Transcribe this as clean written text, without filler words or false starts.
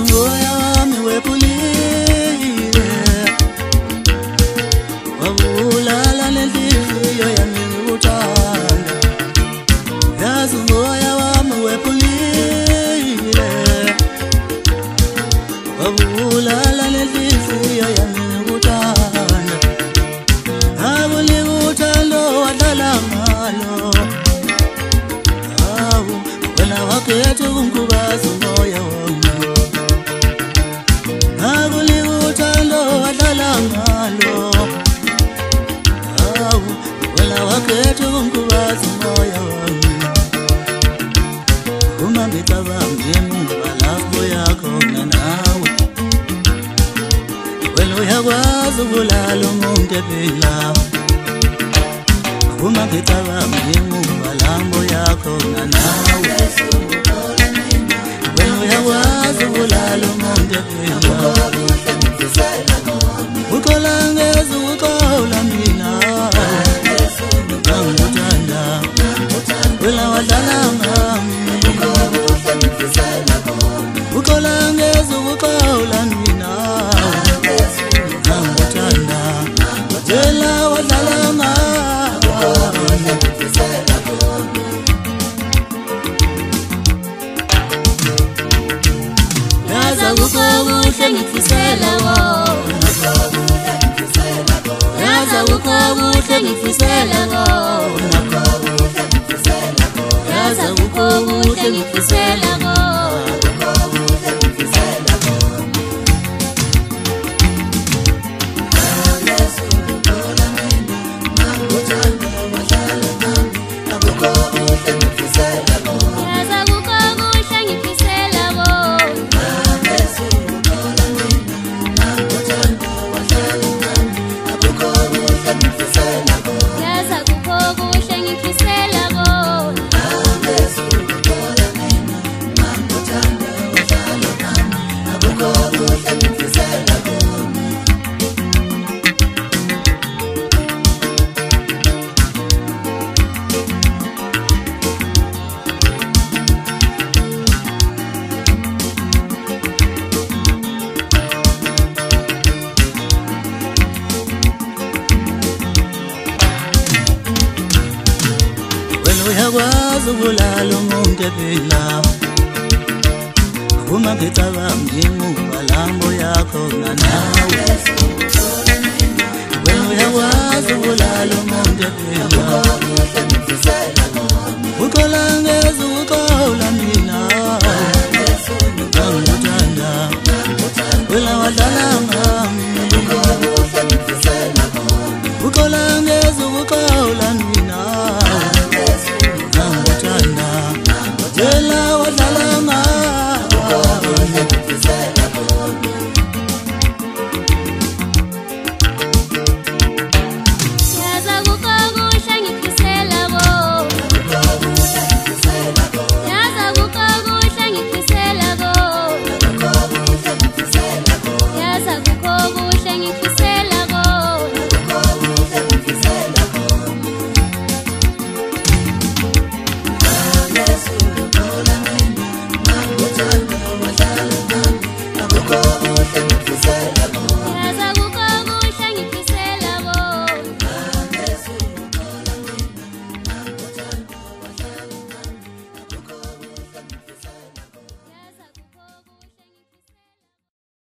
umoya wami wephulile wabulala nenhliziyo yami ngikuthanda yazi umoya wami wephulile wabulala nenhliziyo yami ngikuthanda akulinguthando wadlala ngalo awu wena wakhetha ukungibaza umoya wami akulinguthando wadlala ngalo awu wena wakhetha ukungibaza umoya wami uma ngicabanga emuva lapho yakhona nawe wena uyakwazi ukulala umuntu ephila uma ngicabanga emuva lapho yakhona nawe wena uyakwazi ukulala umuntu ephila uqola ngeze uqola mina ngikuthanda wena wadlala ngami uqola ngeze uqola mina ngikuthanda wena wadlala ngami yaza kukuhle ngifisela wona yaza kukuhle ngifisela wona yaza kukuhle ngifisela wona uyakwazi ukulala umuntu ephila uma ngicabanga emuva lapho yakhona nawe wena uyakwazi ukulala umuntu ephila uqola ngeze uqola mina